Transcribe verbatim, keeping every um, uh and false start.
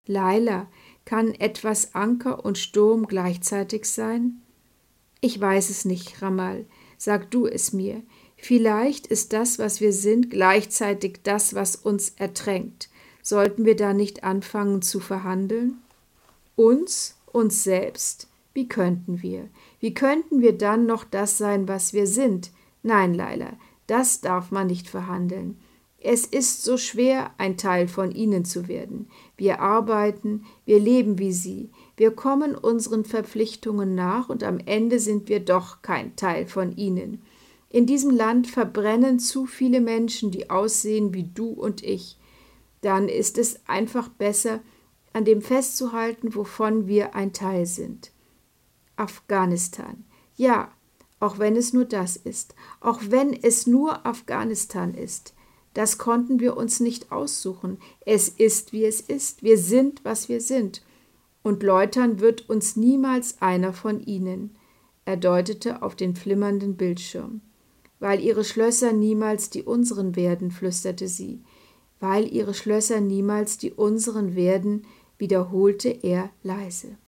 Laila, kann etwas Anker und Sturm gleichzeitig sein? Ich weiß es nicht, Ramal. Sag du es mir. Vielleicht ist das, was wir sind, gleichzeitig das, was uns ertränkt. Sollten wir da nicht anfangen zu verhandeln? Uns, uns selbst? Wie könnten wir? Wie könnten wir dann noch das sein, was wir sind? Nein, Laila, das darf man nicht verhandeln. Es ist so schwer, ein Teil von ihnen zu werden. Wir arbeiten, wir leben wie sie, wir kommen unseren Verpflichtungen nach und am Ende sind wir doch kein Teil von ihnen. In diesem Land verbrennen zu viele Menschen, die aussehen wie du und ich. Dann ist es einfach besser, an dem festzuhalten, wovon wir ein Teil sind. Afghanistan. Ja, auch wenn es nur das ist, auch wenn es nur Afghanistan ist. Das konnten wir uns nicht aussuchen. Es ist, wie es ist. Wir sind, was wir sind. Und läutern wird uns niemals einer von ihnen. Er deutete auf den flimmernden Bildschirm. Weil ihre Schlösser niemals die unseren werden, flüsterte sie. Weil ihre Schlösser niemals die unseren werden, wiederholte er leise.